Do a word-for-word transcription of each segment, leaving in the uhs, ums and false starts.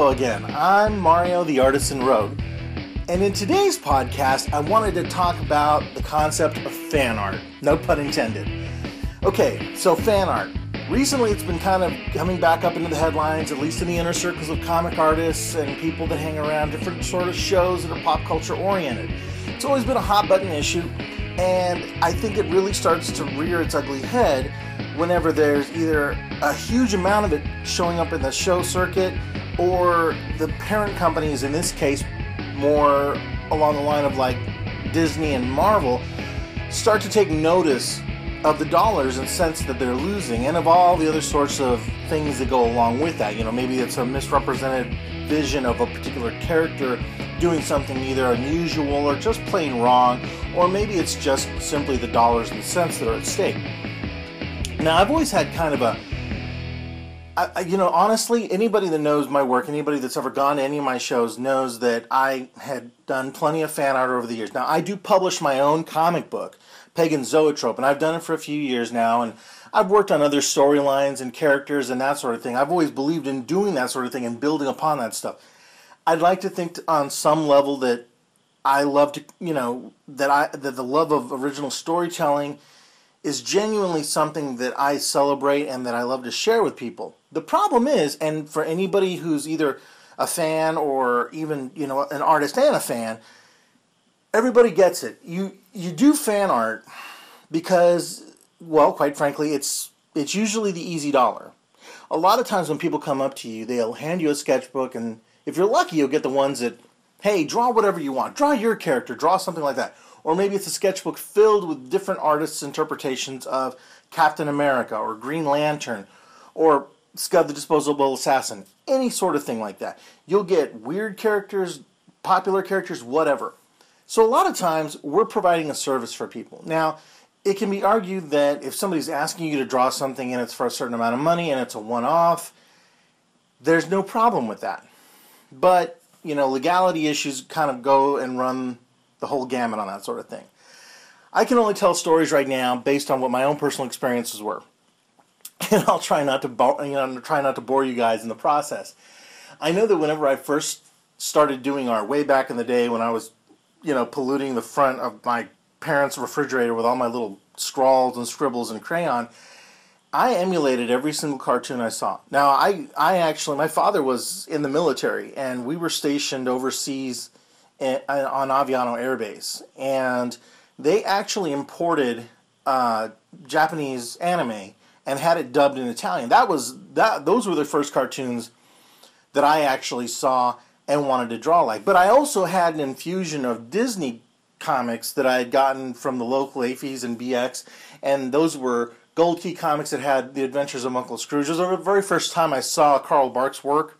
Hello again, I'm Mario the Artisan Rogue, and in today's podcast I wanted to talk about the concept of fan art, no pun intended. Okay, so fan art. Recently it's been kind of coming back up into the headlines, at least in the inner circles of comic artists and people that hang around different sort of shows that are pop culture oriented. It's always been a hot button issue, and I think it really starts to rear its ugly head whenever there's either a huge amount of it showing up in the show circuit, or the parent companies, in this case more along the line of like Disney and Marvel, start to take notice of the dollars and cents that they're losing, and of all the other sorts of things that go along with that. You know, maybe it's a misrepresented vision of a particular character doing something either unusual or just plain wrong, or maybe it's just simply the dollars and cents that are at stake. Now, I've always had kind of a, I, you know, honestly, anybody that knows my work, anybody that's ever gone to any of my shows knows that I had done plenty of fan art over the years. Now, I do publish my own comic book, Pagan Zoetrope, and I've done it for a few years now, and I've worked on other storylines and characters and that sort of thing. I've always believed in doing that sort of thing and building upon that stuff. I'd like to think on some level that I love to, you know, that I that the love of original storytelling is genuinely something that I celebrate and that I love to share with people. The problem is, and for anybody who's either a fan or even, you know, an artist and a fan, everybody gets it. You you do fan art because, well, quite frankly, it's it's usually the easy dollar. A lot of times when people come up to you, they'll hand you a sketchbook, and if you're lucky, you'll get the ones that, hey, draw whatever you want. Draw your character. Draw something like that. Or maybe it's a sketchbook filled with different artists' interpretations of Captain America or Green Lantern or Scud the Disposable Assassin. Any sort of thing like that. You'll get weird characters, popular characters, whatever. So a lot of times, we're providing a service for people. Now, it can be argued that if somebody's asking you to draw something and it's for a certain amount of money and it's a one-off, there's no problem with that. But, you know, legality issues kind of go and run the whole gamut on that sort of thing. I can only tell stories right now based on what my own personal experiences were. And I'll try not to bo- you know, try not to bore you guys in the process. I know that whenever I first started doing art, way back in the day when I was, you know, polluting the front of my parents' refrigerator with all my little scrawls and scribbles and crayon, I emulated every single cartoon I saw. Now, I, I actually, my father was in the military, and we were stationed overseas in, on Aviano Air Base, and they actually imported uh, Japanese anime and had it dubbed in Italian. That was that; those were the first cartoons that I actually saw and wanted to draw like. But I also had an infusion of Disney comics that I had gotten from the local A F Is and B X, and those were Gold Key comics that had The Adventures of Uncle Scrooge. It was the very first time I saw Carl Barks' work.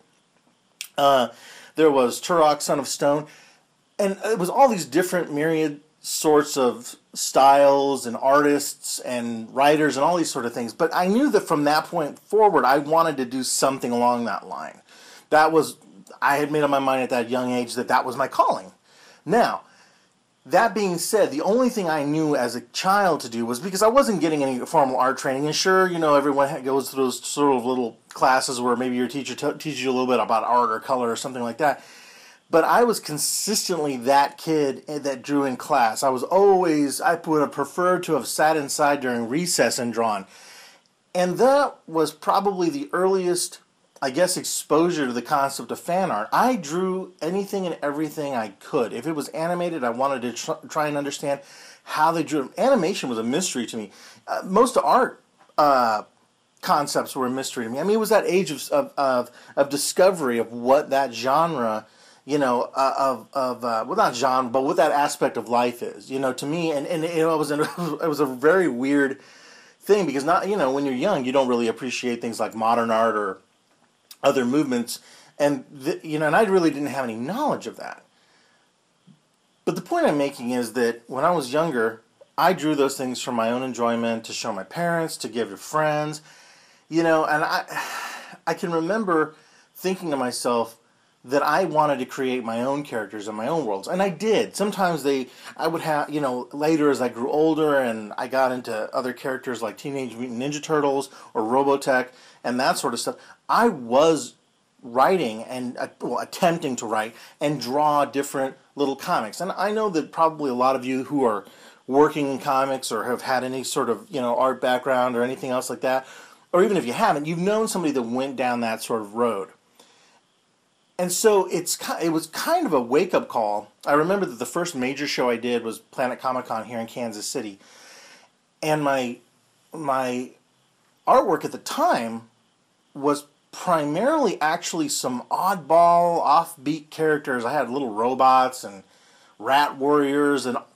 Uh, there was Turok, Son of Stone, and it was all these different myriad sorts of styles and artists and writers and all these sort of things. But I knew that from that point forward, I wanted to do something along that line. That was, I had made up my mind at that young age that that was my calling. Now, that being said, the only thing I knew as a child to do was, because I wasn't getting any formal art training, and sure, you know, everyone goes through those sort of little classes where maybe your teacher t- teaches you a little bit about art or color or something like that. But I was consistently that kid that drew in class. I was always, I would have preferred to have sat inside during recess and drawn. And that was probably the earliest, I guess, exposure to the concept of fan art. I drew anything and everything I could. If it was animated, I wanted to tr- try and understand how they drew it. Animation was a mystery to me. Uh, most art uh, concepts were a mystery to me. I mean, it was that age of of of, of discovery of what that genre, you know, uh, of of uh, well, not genre, but what that aspect of life is. You know, to me, and and you know, it was an, it was a very weird thing, because not, you know, when you're young, you don't really appreciate things like modern art or other movements, and the, you know, and I really didn't have any knowledge of that. But the point I'm making is that when I was younger, I drew those things for my own enjoyment, to show my parents, to give to friends, you know, and I, I can remember thinking to myself that I wanted to create my own characters and my own worlds, and I did. Sometimes they, I would have, you know, later as I grew older and I got into other characters like Teenage Mutant Ninja Turtles or Robotech and that sort of stuff, I was writing and uh, well, attempting to write and draw different little comics. And I know that probably a lot of you who are working in comics or have had any sort of, you know, art background or anything else like that, or even if you haven't, you've known somebody that went down that sort of road. And so it's it was kind of a wake-up call. I remember that the first major show I did was Planet Comic-Con here in Kansas City. And my my artwork at the time was primarily actually some oddball, offbeat characters. I had little robots and rat warriors and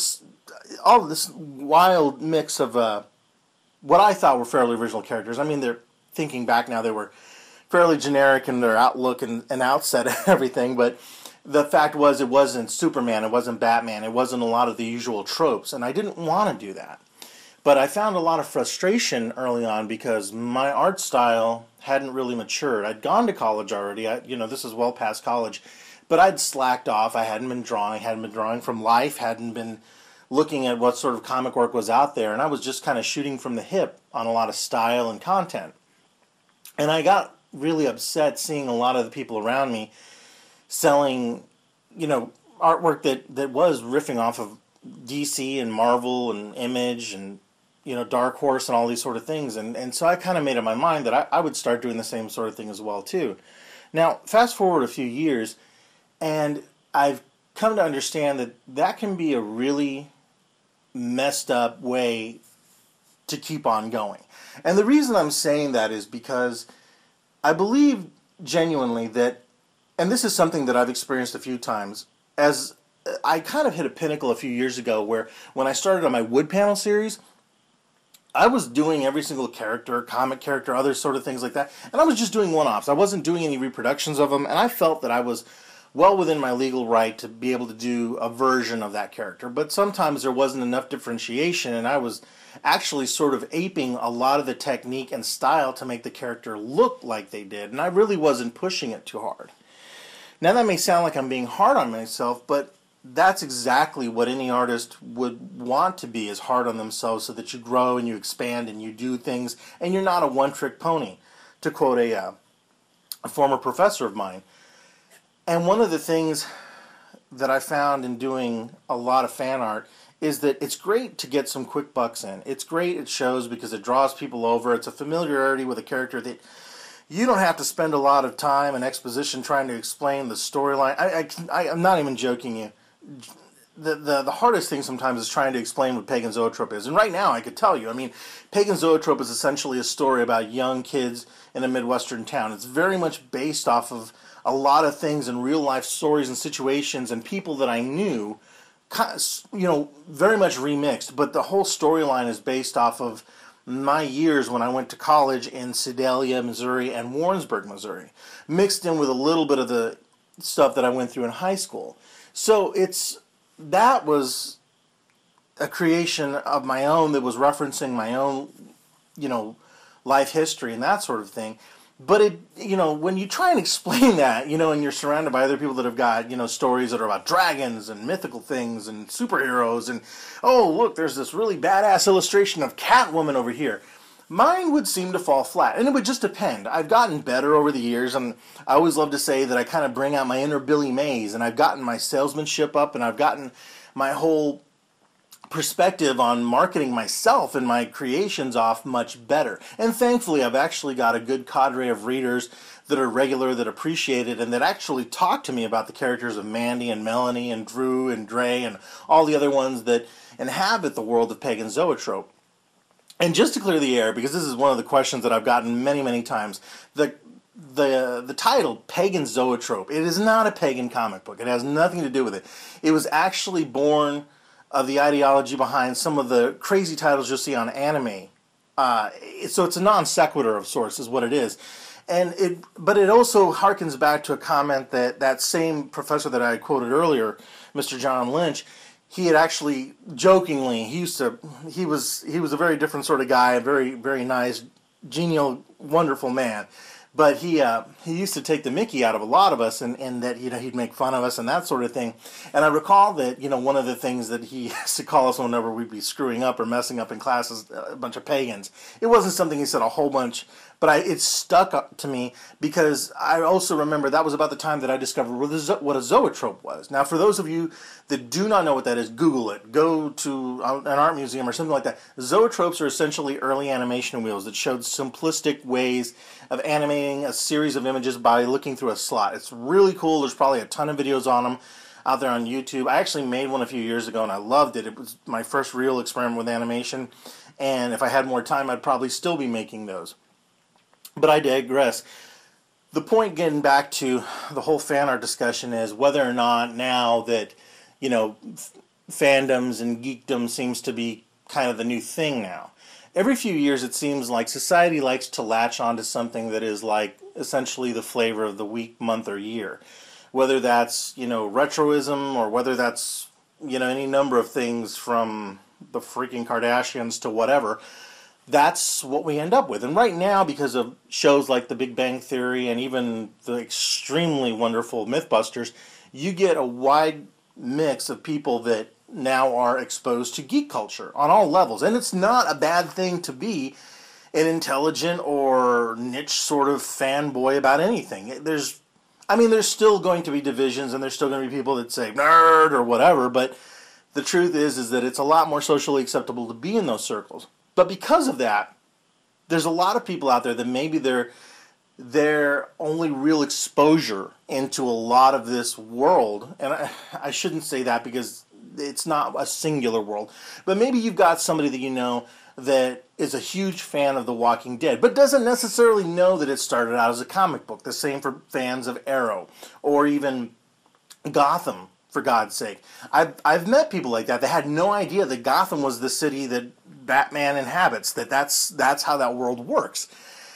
all of this wild mix of uh, what I thought were fairly original characters. I mean, they're thinking back now, they were fairly generic in their outlook and, and outset and everything, but the fact was it wasn't Superman, it wasn't Batman, it wasn't a lot of the usual tropes, and I didn't want to do that. But I found a lot of frustration early on because my art style hadn't really matured. I'd gone to college already, I, you know, this is well past college, but I'd slacked off. I hadn't been drawing, hadn't been drawing from life, hadn't been looking at what sort of comic work was out there, and I was just kind of shooting from the hip on a lot of style and content. And I got really upset seeing a lot of the people around me selling, you know, artwork that, that was riffing off of D C and Marvel and Image and, you know, Dark Horse and all these sort of things. And, and so I kind of made up my mind that I, I would start doing the same sort of thing as well, too. Now, fast forward a few years, and I've come to understand that that can be a really messed up way to keep on going. And the reason I'm saying that is because I believe genuinely that, and this is something that I've experienced a few times, as I kind of hit a pinnacle a few years ago where when I started on my wood panel series, I was doing every single character, comic character, other sort of things like that, and I was just doing one-offs. I wasn't doing any reproductions of them, and I felt that I was well within my legal right to be able to do a version of that character. But sometimes there wasn't enough differentiation, and I was actually sort of aping a lot of the technique and style to make the character look like they did, and I really wasn't pushing it too hard. Now that may sound like I'm being hard on myself, but that's exactly what any artist would want to be, is hard on themselves, so that you grow and you expand and you do things, and you're not a one-trick pony, to quote a, uh, a former professor of mine. And one of the things that I found in doing a lot of fan art is that it's great to get some quick bucks in. It's great, it shows, because it draws people over. It's a familiarity with a character that you don't have to spend a lot of time and exposition trying to explain the storyline. I, I, I'm not even joking you. The, the, the hardest thing sometimes is trying to explain what Pagan Zoetrope is. And right now I could tell you, I mean, Pagan Zoetrope is essentially a story about young kids in a Midwestern town. It's very much based off of a lot of things in real life stories and situations and people that I knew, you know, very much remixed. But the whole storyline is based off of my years when I went to college in Sedalia, Missouri, and Warrensburg, Missouri, mixed in with a little bit of the stuff that I went through in high school. So it's that was a creation of my own that was referencing my own, you know, life history and that sort of thing. But it, you know, when you try and explain that, you know, and you're surrounded by other people that have got, you know, stories that are about dragons and mythical things and superheroes and, oh, look, there's this really badass illustration of Catwoman over here. Mine would seem to fall flat, and it would just depend. I've gotten better over the years, and I always love to say that I kind of bring out my inner Billy Mays, and I've gotten my salesmanship up, and I've gotten my whole perspective on marketing myself and my creations off much better. And thankfully, I've actually got a good cadre of readers that are regular, that appreciate it, and that actually talk to me about the characters of Mandy and Melanie and Drew and Dre and all the other ones that inhabit the world of Pagan Zoetrope. And just to clear the air, because this is one of the questions that I've gotten many, many times, the the the title, Pagan Zoetrope, it is not a pagan comic book. It has nothing to do with it. It was actually born of the ideology behind some of the crazy titles you'll see on anime. Uh, so it's a non sequitur of sorts, is what it is. And it, but it also harkens back to a comment that that same professor that I quoted earlier, Mister John Lynch, he had actually jokingly, he used to, he was he was a very different sort of guy, a very very nice, genial, wonderful man. But he uh, he used to take the mickey out of a lot of us, and, and that, you know, he'd make fun of us and that sort of thing. And I recall that, you know, one of the things that he used to call us whenever we'd be screwing up or messing up in class is a bunch of pagans. It wasn't something he said a whole bunch, but I, it stuck up to me because I also remember that was about the time that I discovered what a, zo- what a zoetrope was. Now, for those of you that do not know what that is, Google it. Go to an art museum or something like that. Zoetropes are essentially early animation wheels that showed simplistic ways of animating a series of images by looking through a slot. It's really cool. There's probably a ton of videos on them out there on YouTube. I actually made one a few years ago and I loved it. It was my first real experiment with animation, and if I had more time, I'd probably still be making those. But I digress. The point, getting back to the whole fan art discussion, is whether or not now that, you know, f- fandoms and geekdom seems to be kind of the new thing now. Every few years it seems like society likes to latch onto something that is like essentially the flavor of the week, month, or year. Whether that's, you know, retroism, or whether that's, you know, any number of things from the freaking Kardashians to whatever. That's what we end up with. And right now, because of shows like The Big Bang Theory and even the extremely wonderful Mythbusters, you get a wide mix of people that now are exposed to geek culture on all levels. And it's not a bad thing to be an intelligent or niche sort of fanboy about anything. There's, I mean, there's still going to be divisions, and there's still going to be people that say nerd or whatever, but the truth is, is that it's a lot more socially acceptable to be in those circles. But because of that, there's a lot of people out there that maybe their their only real exposure into a lot of this world, and I, I shouldn't say that because it's not a singular world, but maybe you've got somebody that you know that is a huge fan of The Walking Dead, but doesn't necessarily know that it started out as a comic book. The same for fans of Arrow, or even Gotham, for God's sake. I've, I've met people like that that had no idea that Gotham was the city that Batman inhabits, that that's, that's how that world works.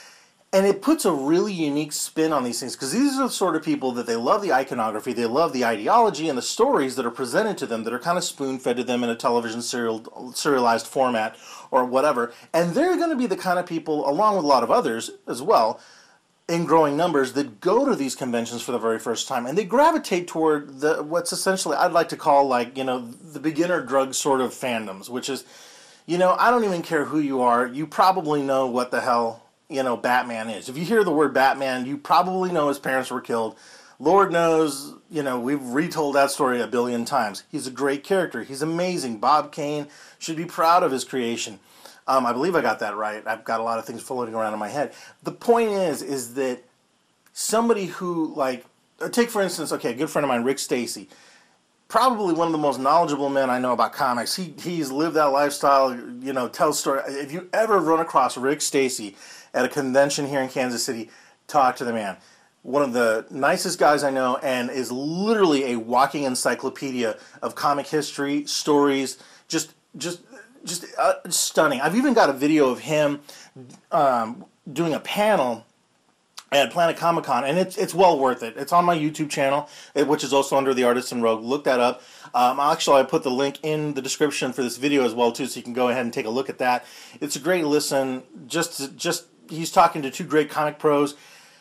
And it puts a really unique spin on these things, because these are the sort of people that they love the iconography, they love the ideology and the stories that are presented to them, that are kind of spoon-fed to them in a television serial, serialized format or whatever. And they're going to be the kind of people, along with a lot of others as well, in growing numbers, that go to these conventions for the very first time, and they gravitate toward the what's essentially I'd like to call, like, you know, the beginner drug sort of fandoms, which is, you know, I don't even care who you are, you probably know what the hell, you know, Batman is. If you hear the word Batman, you probably know his parents were killed. Lord knows, you know, we've retold that story a billion times. He's a great character. He's amazing. Bob Kane should be proud of his creation. Um, I believe I got that right. I've got a lot of things floating around in my head. The point is, is that somebody who, like, take for instance, okay, a good friend of mine, Rick Stacy, probably one of the most knowledgeable men I know about comics. He he's lived that lifestyle, you know, tells story. If you ever run across Rick Stacy at a convention here in Kansas City, talk to the man. One of the nicest guys I know, and is literally a walking encyclopedia of comic history, stories, just just just uh, stunning. I've even got a video of him um, doing a panel at Planet Comic Con, and it's it's well worth it. It's on my YouTube channel, which is also under The Artisan Rogue. Look that up. Um, actually, I put the link in the description for this video as well too, so you can go ahead and take a look at that. It's a great listen. Just just he's talking to two great comic pros,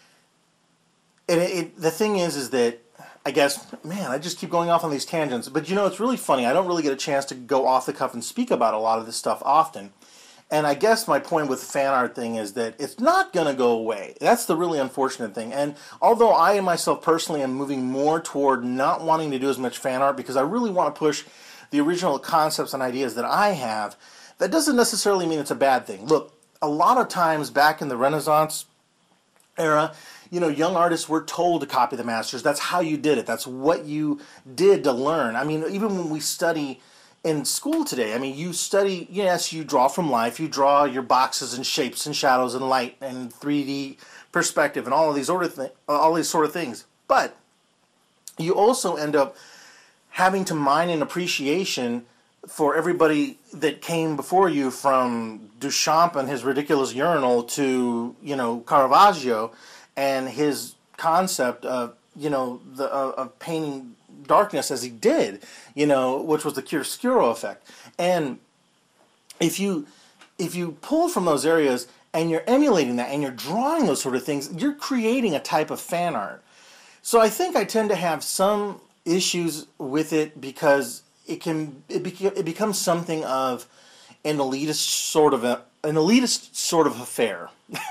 and it, it, the thing is, is that I guess, man, I just keep going off on these tangents. But you know, it's really funny. I don't really get a chance to go off the cuff and speak about a lot of this stuff often. And I guess my point with the fan art thing is that it's not going to go away. That's the really unfortunate thing. And although I myself personally am moving more toward not wanting to do as much fan art because I really want to push the original concepts and ideas that I have, that doesn't necessarily mean it's a bad thing. Look, a lot of times back in the Renaissance era, you know, young artists were told to copy the masters. That's how you did it. That's what you did to learn. I mean, even when we study in school today, I mean, you study, yes, you draw from life. You draw your boxes and shapes and shadows and light and three D perspective and all of these sort of th- all these sort of things. But you also end up having to mine an appreciation for everybody that came before you, from Duchamp and his ridiculous urinal to, you know, Caravaggio and his concept of, you know, the uh, of painting darkness as he did, you know, which was the chiaroscuro effect. And if you if you pull from those areas and you're emulating that and you're drawing those sort of things, you're creating a type of fan art. So I think I tend to have some issues with it because it can it, beca- it becomes something of an elitist sort of a, an elitist sort of affair.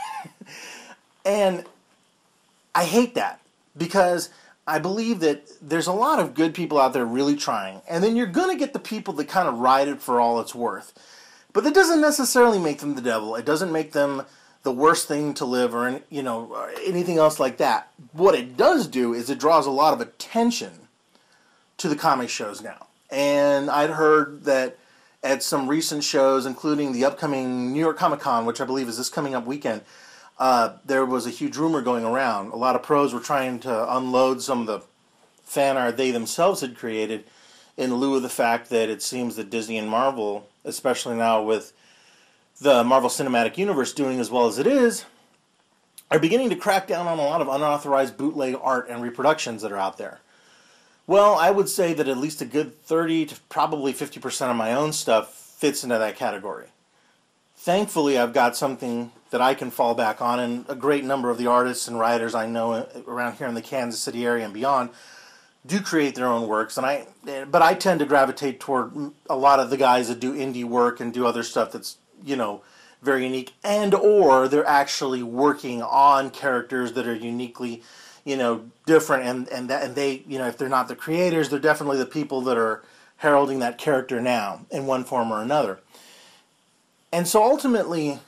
And I hate that because I believe that there's a lot of good people out there really trying, and then you're going to get the people that kind of ride it for all it's worth. But that doesn't necessarily make them the devil. It doesn't make them the worst thing to live or, you know, or anything else like that. What it does do is it draws a lot of attention to the comic shows now. And I'd heard that at some recent shows, including the upcoming New York Comic Con, which I believe is this coming up weekend, uh, there was a huge rumor going around. A lot of pros were trying to unload some of the fan art they themselves had created in lieu of the fact that it seems that Disney and Marvel, especially now with the Marvel Cinematic Universe doing as well as it is, are beginning to crack down on a lot of unauthorized bootleg art and reproductions that are out there. Well, I would say that at least a good thirty to probably fifty percent of my own stuff fits into that category. Thankfully, I've got something that I can fall back on, and a great number of the artists and writers I know around here in the Kansas City area and beyond do create their own works, and I but I tend to gravitate toward a lot of the guys that do indie work and do other stuff that's, you know, very unique, and or they're actually working on characters that are uniquely, you know, different, and and that and they, you know, if they're not the creators, they're definitely the people that are heralding that character now in one form or another. And so ultimately,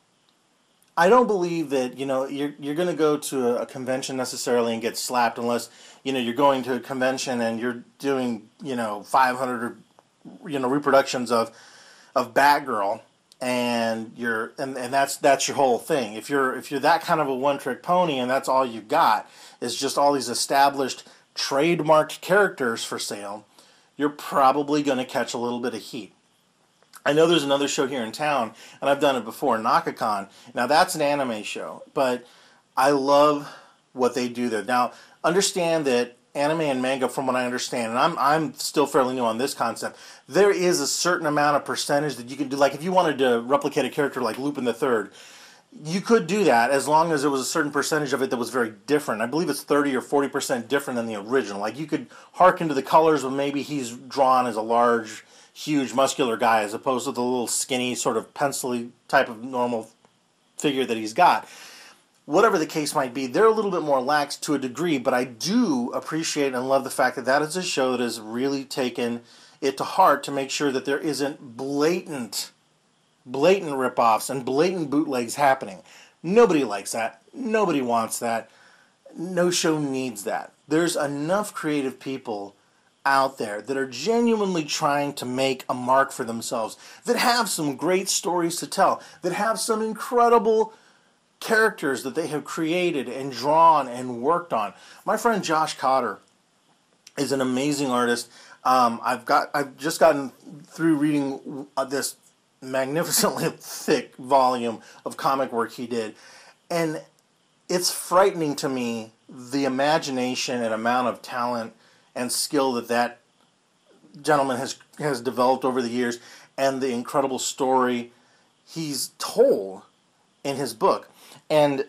I don't believe that, you know, you're you're going to go to a, a convention necessarily and get slapped unless, you know, you're going to a convention and you're doing, you know, five hundred or, you know, reproductions of of Batgirl, and you're and, and that's that's your whole thing. If you're if you're that kind of a one-trick pony and that's all you've got is just all these established trademarked characters for sale, you're probably going to catch a little bit of heat. I know there's another show here in town, and I've done it before, Nakacon. Now, that's an anime show, but I love what they do there. Now, understand that anime and manga, from what I understand, and I'm I'm still fairly new on this concept, there is a certain amount of percentage that you can do. Like, if you wanted to replicate a character like Lupin the Third, you could do that as long as there was a certain percentage of it that was very different. I believe it's thirty or forty percent different than the original. Like, you could hearken to the colors, but maybe he's drawn as a large, huge, muscular guy as opposed to the little skinny, sort of pencil-y type of normal figure that he's got. Whatever the case might be, they're a little bit more lax to a degree, but I do appreciate and love the fact that that is a show that has really taken it to heart to make sure that there isn't blatant, blatant rip-offs and blatant bootlegs happening. Nobody likes that. Nobody wants that. No show needs that. There's enough creative people out there that are genuinely trying to make a mark for themselves, that have some great stories to tell, that have some incredible characters that they have created and drawn and worked on. My friend Josh Cotter is an amazing artist. Um, I've got I've just gotten through reading uh, this magnificently thick volume of comic work he did, and it's frightening to me the imagination and amount of talent and skill that that gentleman has has developed over the years, and the incredible story he's told in his book. And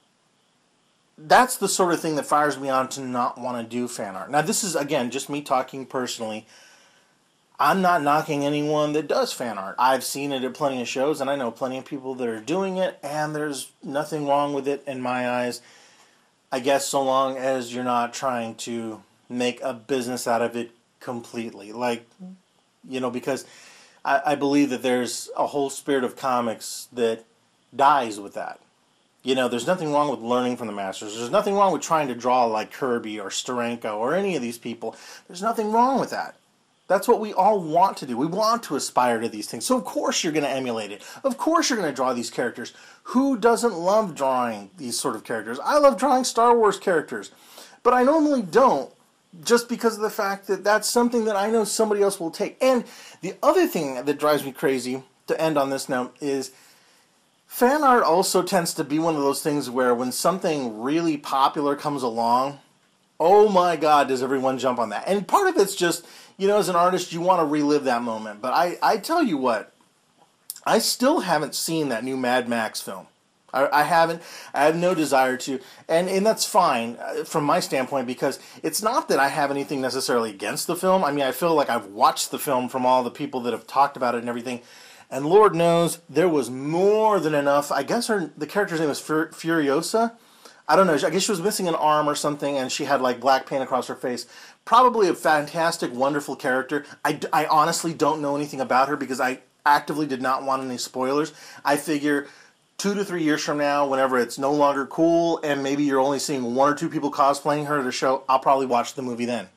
that's the sort of thing that fires me on to not want to do fan art. Now, this is, again, just me talking personally. I'm not knocking anyone that does fan art. I've seen it at plenty of shows, and I know plenty of people that are doing it, and there's nothing wrong with it in my eyes. I guess so long as you're not trying to make a business out of it completely. Like, you know, because I, I believe that there's a whole spirit of comics that dies with that. You know, there's nothing wrong with learning from the masters. There's nothing wrong with trying to draw like Kirby or Steranko or any of these people. There's nothing wrong with that. That's what we all want to do. We want to aspire to these things. So, of course, you're going to emulate it. Of course, you're going to draw these characters. Who doesn't love drawing these sort of characters? I love drawing Star Wars characters. But I normally don't, just because of the fact that that's something that I know somebody else will take. And the other thing that drives me crazy, to end on this note, is fan art also tends to be one of those things where when something really popular comes along, oh my God, does everyone jump on that. And part of it's just, you know, as an artist, you want to relive that moment. But I, I tell you what, I still haven't seen that new Mad Max film. I, I haven't. I have no desire to, and and that's fine uh, from my standpoint, because it's not that I have anything necessarily against the film. I mean, I feel like I've watched the film from all the people that have talked about it and everything, and Lord knows there was more than enough. I guess her the character's name was Fur- Furiosa. I don't know. I guess she was missing an arm or something, and she had like black paint across her face. Probably a fantastic, wonderful character. I, I honestly don't know anything about her because I actively did not want any spoilers. I figure two to three years from now, whenever it's no longer cool and maybe you're only seeing one or two people cosplaying her at a show, I'll probably watch the movie then.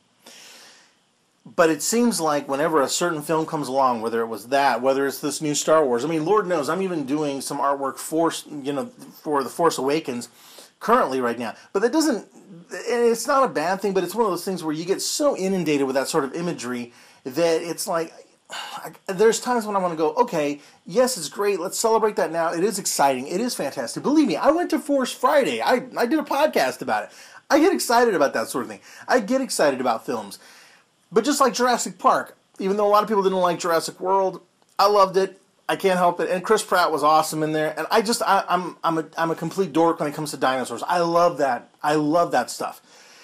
But it seems like whenever a certain film comes along, whether it was that, whether it's this new Star Wars, I mean, Lord knows, I'm even doing some artwork for, you know, for The Force Awakens currently right now. But that doesn't, it's not a bad thing, but it's one of those things where you get so inundated with that sort of imagery that it's like, I, there's times when I want to go, okay, yes, it's great, let's celebrate that now. It is exciting, it is fantastic. Believe me, I went to Force Friday. I, I did a podcast about it. I get excited about that sort of thing. I get excited about films. But just like Jurassic Park, even though a lot of people didn't like Jurassic World, I loved it. I can't help it. And Chris Pratt was awesome in there. And I just, I, I'm, I'm a, I'm a complete dork when it comes to dinosaurs. I love that. I love that stuff.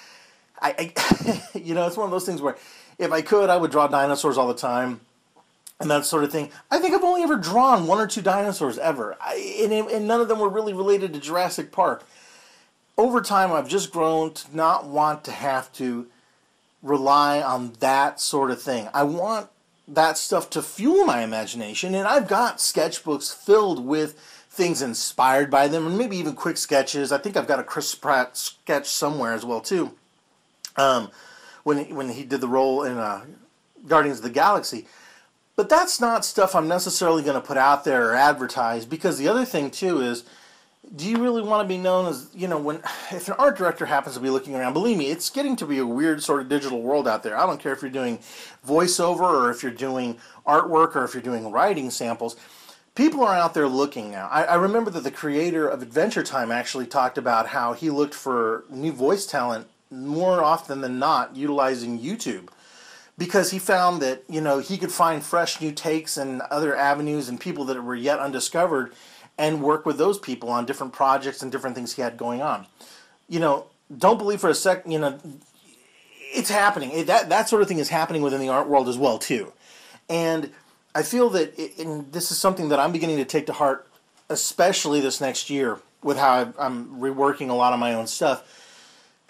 I, I you know, it's one of those things where if I could, I would draw dinosaurs all the time and that sort of thing. I think I've only ever drawn one or two dinosaurs ever. I, and, and none of them were really related to Jurassic Park. Over time, I've just grown to not want to have to rely on that sort of thing. I want that stuff to fuel my imagination, and I've got sketchbooks filled with things inspired by them, and maybe even quick sketches. I think I've got a Chris Pratt sketch somewhere as well too. Um, when he, when he did the role in uh, Guardians of the Galaxy, but that's not stuff I'm necessarily going to put out there or advertise, because the other thing too is, do you really want to be known as, you know, when if an art director happens to be looking around, believe me, it's getting to be a weird sort of digital world out there. I don't care if you're doing voiceover or if you're doing artwork or if you're doing writing samples. People are out there looking now. I, I remember that the creator of Adventure Time actually talked about how he looked for new voice talent more often than not utilizing YouTube, because he found that, you know, he could find fresh new takes and other avenues and people that were yet undiscovered and work with those people on different projects and different things he had going on. You know, don't believe for a second, you know, it's happening. It, that, that sort of thing is happening within the art world as well, too. And I feel that, it, and this is something that I'm beginning to take to heart, especially this next year, with how I've, I'm reworking a lot of my own stuff.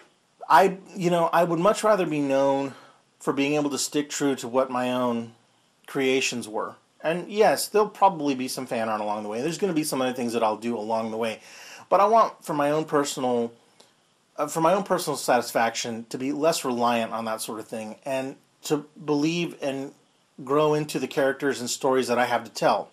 I, you know, I would much rather be known for being able to stick true to what my own creations were. And yes, there'll probably be some fan art along the way. There's going to be some other things that I'll do along the way. But I want, for my own personal, uh, for my own personal satisfaction, to be less reliant on that sort of thing, and to believe and grow into the characters and stories that I have to tell.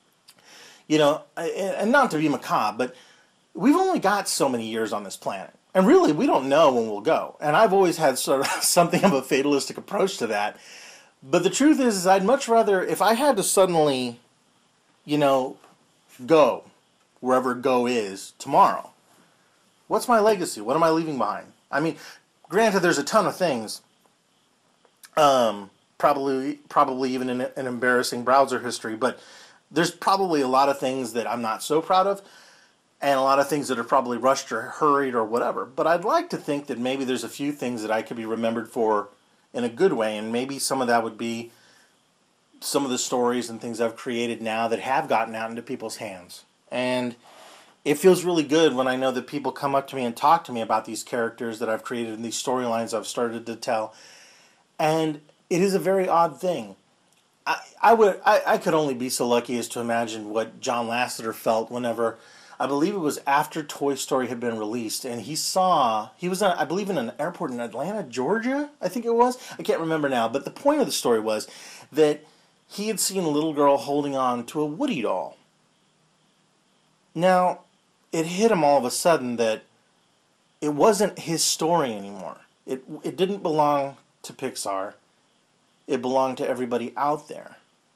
You know, and not to be macabre, but we've only got so many years on this planet. And really, we don't know when we'll go. And I've always had sort of something of a fatalistic approach to that. But the truth is, is I'd much rather, if I had to suddenly, you know, go, wherever go is, tomorrow, what's my legacy? What am I leaving behind? I mean, granted, there's a ton of things, um, probably probably even an, an embarrassing browser history, but there's probably a lot of things that I'm not so proud of, and a lot of things that are probably rushed or hurried or whatever. But I'd like to think that maybe there's a few things that I could be remembered for in a good way, and maybe some of that would be some of the stories and things I've created now that have gotten out into people's hands. And it feels really good when I know that people come up to me and talk to me about these characters that I've created and these storylines I've started to tell. And it is a very odd thing. I, I would I, I could only be so lucky as to imagine what John Lasseter felt whenever, I believe it was after Toy Story had been released, and he saw, he was, I believe, in an airport in Atlanta, Georgia, I think it was. I can't remember now, but the point of the story was that he had seen a little girl holding on to a Woody doll. Now, it hit him all of a sudden that it wasn't his story anymore. It, it didn't belong to Pixar. It belonged to everybody out there.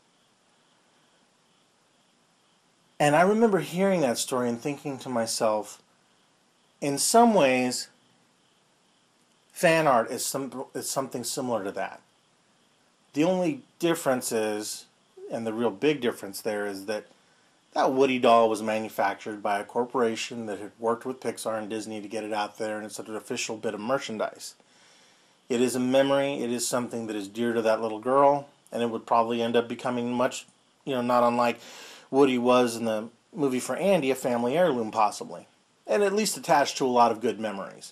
And I remember hearing that story and thinking to myself, in some ways, fan art is, some, is something similar to that. The only difference is, and the real big difference there, is that that Woody doll was manufactured by a corporation that had worked with Pixar and Disney to get it out there, and it's an official bit of merchandise. It is a memory. It is something that is dear to that little girl, and it would probably end up becoming much, you know, not unlike Woody was in the movie for Andy, a family heirloom possibly, and at least attached to a lot of good memories.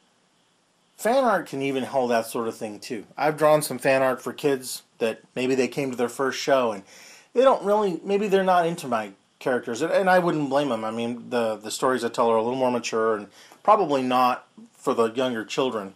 Fan art can even hold that sort of thing too. I've drawn some fan art for kids that maybe they came to their first show and they don't really, maybe they're not into my characters, and I wouldn't blame them. I mean, the the stories I tell are a little more mature and probably not for the younger children.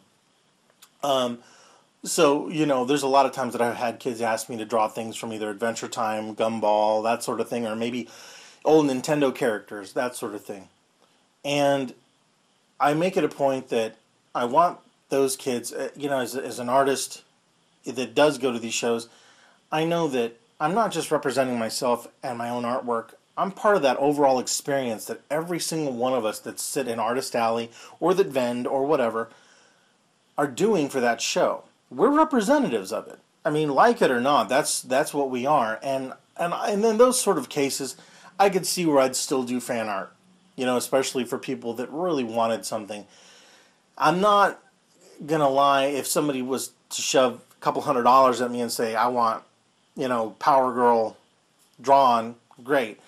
Um, so, you know, there's a lot of times that I've had kids ask me to draw things from either Adventure Time, Gumball, that sort of thing, or maybe old Nintendo characters, that sort of thing. And I make it a point that I want those kids, you know, as, as an artist that does go to these shows, I know that I'm not just representing myself and my own artwork. I'm part of that overall experience that every single one of us that sit in Artist Alley or that vend or whatever are doing for that show. We're representatives of it. I mean, like it or not, that's that's what we are. And and and in those sort of cases, I could see where I'd still do fan art, you know, especially for people that really wanted something. I'm not gonna lie, if somebody was to shove a couple hundred dollars at me and say, I want, you know, Power Girl drawn, great.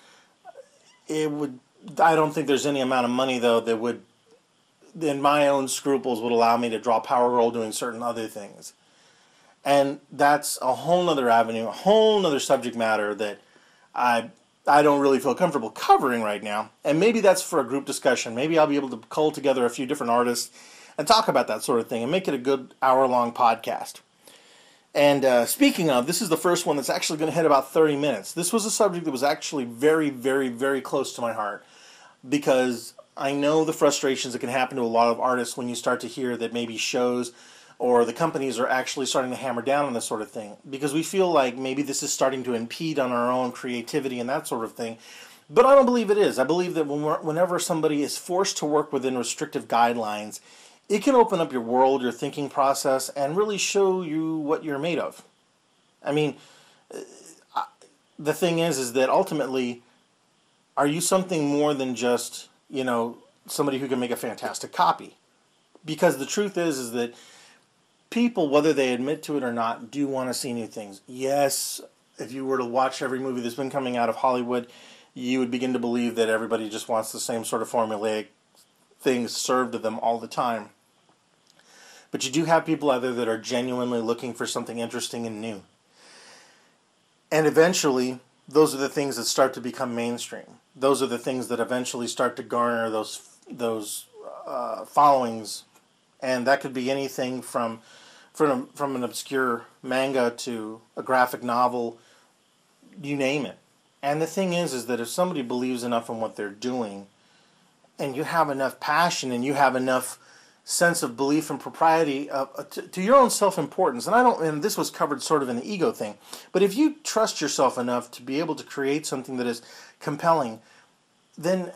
It would, I don't think there's any amount of money though that would, in my own scruples, would allow me to draw Power Girl doing certain other things. And that's a whole nother avenue, a whole nother subject matter that I I don't really feel comfortable covering right now. And maybe that's for a group discussion. Maybe I'll be able to cull together a few different artists and talk about that sort of thing and make it a good hour-long podcast. And uh, speaking of, this is the first one that's actually going to hit about thirty minutes. This was a subject that was actually very, very, very close to my heart because I know the frustrations that can happen to a lot of artists when you start to hear that maybe shows or the companies are actually starting to hammer down on this sort of thing, because we feel like maybe this is starting to impede on our own creativity and that sort of thing. But I don't believe it is. I believe that when we're, whenever somebody is forced to work within restrictive guidelines, it can open up your world, your thinking process, and really show you what you're made of. I mean, the thing is, is that ultimately, are you something more than just, you know, somebody who can make a fantastic copy? Because the truth is, is that people, whether they admit to it or not, do want to see new things. Yes, if you were to watch every movie that's been coming out of Hollywood, you would begin to believe that everybody just wants the same sort of formulaic things served to them all the time. But you do have people out there that are genuinely looking for something interesting and new. And eventually, those are the things that start to become mainstream. Those are the things that eventually start to garner those those uh, followings. And that could be anything from from from an obscure manga to a graphic novel, you name it. And the thing is, is that if somebody believes enough in what they're doing, and you have enough passion, and you have enough sense of belief and propriety uh, to, to your own self-importance, and I don't, and this was covered sort of in the ego thing, but if you trust yourself enough to be able to create something that is compelling, then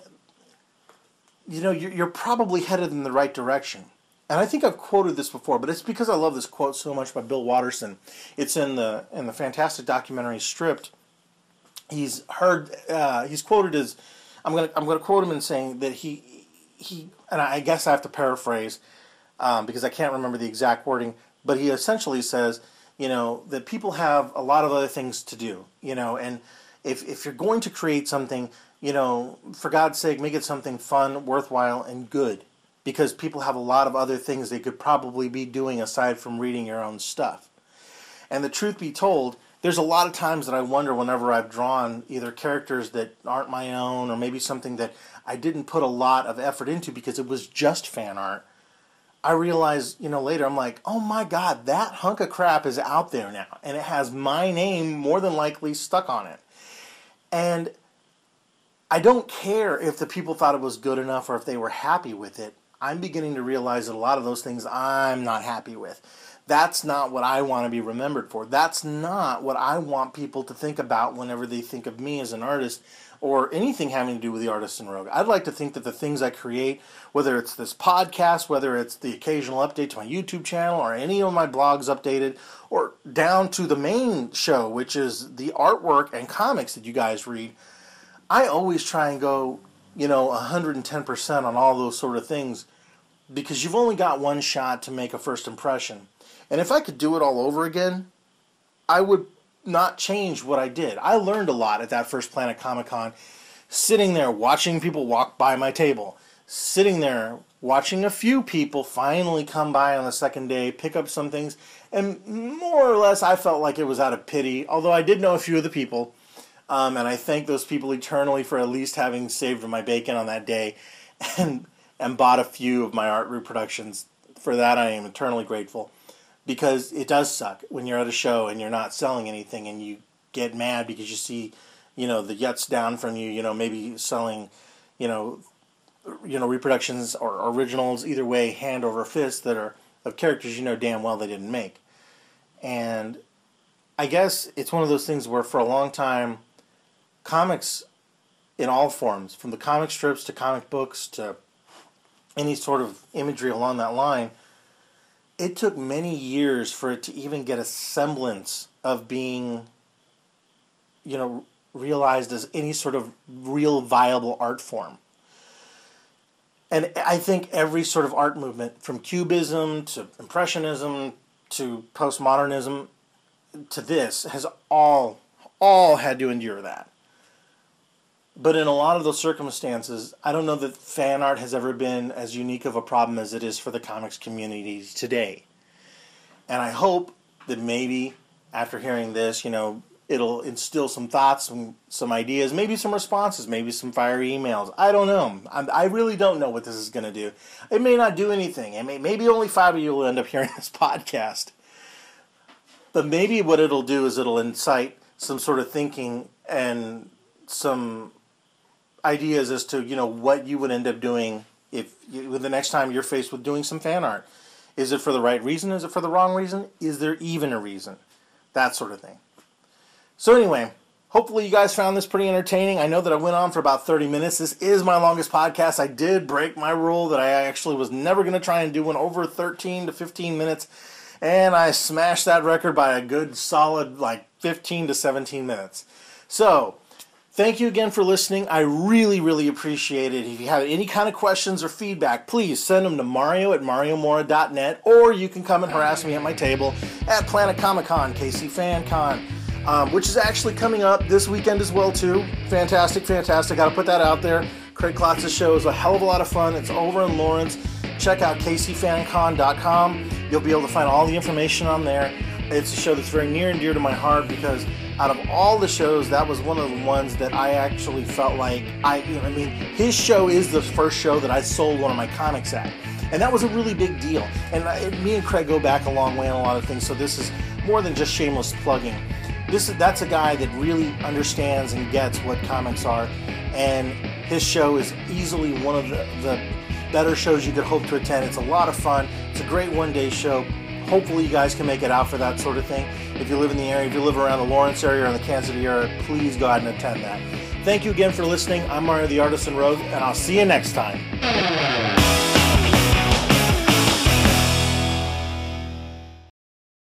you know you're, you're probably headed in the right direction. And I think I've quoted this before, but it's because I love this quote so much by Bill Watterson. It's in the in the fantastic documentary Stripped. He's heard uh, he's quoted as I'm gonna I'm gonna quote him in saying that he he and I guess I have to paraphrase um, because I can't remember the exact wording, but he essentially says, you know, that people have a lot of other things to do, you know, and if if you're going to create something, you know, for God's sake, make it something fun, worthwhile, and good. Because people have a lot of other things they could probably be doing aside from reading your own stuff. And the truth be told, there's a lot of times that I wonder whenever I've drawn either characters that aren't my own or maybe something that I didn't put a lot of effort into because it was just fan art. I realize, you know, later I'm like, oh my God, that hunk of crap is out there now. And it has my name more than likely stuck on it. And I don't care if the people thought it was good enough or if they were happy with it. I'm beginning to realize that a lot of those things I'm not happy with. That's not what I want to be remembered for. That's not what I want people to think about whenever they think of me as an artist or anything having to do with the Artisan Rogue. I'd like to think that the things I create, whether it's this podcast, whether it's the occasional update to my YouTube channel or any of my blogs updated, or down to the main show, which is the artwork and comics that you guys read, I always try and go, you know, one hundred ten percent on all those sort of things, because you've only got one shot to make a first impression. And if I could do it all over again, I would not change what I did. I learned a lot at that first Planet Comic Con, sitting there watching people walk by my table, sitting there watching a few people finally come by on the second day, pick up some things, and more or less I felt like it was out of pity, although I did know a few of the people, um, and I thank those people eternally for at least having saved my bacon on that day and and bought a few of my art reproductions. For that I am eternally grateful, because it does suck when you're at a show and you're not selling anything and you get mad because you see, you know, the yuts down from you, you know, maybe selling, you know, you know, reproductions or originals, either way, hand over fist, that are of characters you know damn well they didn't make. And I guess it's one of those things where for a long time, comics in all forms, from the comic strips to comic books to any sort of imagery along that line, it took many years for it to even get a semblance of being, you know, realized as any sort of real viable art form. And I think every sort of art movement, from Cubism to Impressionism to Postmodernism to this, has all, all had to endure that. But in a lot of those circumstances, I don't know that fan art has ever been as unique of a problem as it is for the comics community today. And I hope that maybe after hearing this, you know, it'll instill some thoughts, some, some ideas, maybe some responses, maybe some fiery emails. I don't know. I'm, I really don't know what this is going to do. It may not do anything. It may, maybe only five of you will end up hearing this podcast. But maybe what it'll do is it'll incite some sort of thinking and some ideas as to, you know, what you would end up doing if you, the next time you're faced with doing some fan art. Is it for the right reason? Is it for the wrong reason? Is there even a reason? That sort of thing. So anyway, hopefully you guys found this pretty entertaining. I know that I went on for about thirty minutes. This is my longest podcast. I did break my rule that I actually was never going to try and do one over thirteen to fifteen minutes. And I smashed that record by a good solid like fifteen to seventeen minutes. So, thank you again for listening. I really, really appreciate it. If you have any kind of questions or feedback, please send them to Mario at Mario Mora dot net, or you can come and harass me at my table at Planet Comic Con, K C Fan Con. Um, which is actually coming up this weekend as well, too. Fantastic, fantastic. Got to put that out there. Craig Klotz's show is a hell of a lot of fun. It's over in Lawrence. Check out K C fan con dot com. You'll be able to find all the information on there. It's a show that's very near and dear to my heart, because out of all the shows, that was one of the ones that I actually felt like, I, you know, I mean, his show is the first show that I sold one of my comics at. And that was a really big deal. And I, me and Craig go back a long way on a lot of things, so this is more than just shameless plugging. This is, that's a guy that really understands and gets what comics are, and his show is easily one of the, the better shows you could hope to attend. It's a lot of fun. It's a great one-day show. Hopefully you guys can make it out for that sort of thing. If you live in the area, if you live around the Lawrence area or in the Kansas City area, please go ahead and attend that. Thank you again for listening. I'm Mario the Artisan Rogue, and I'll see you next time.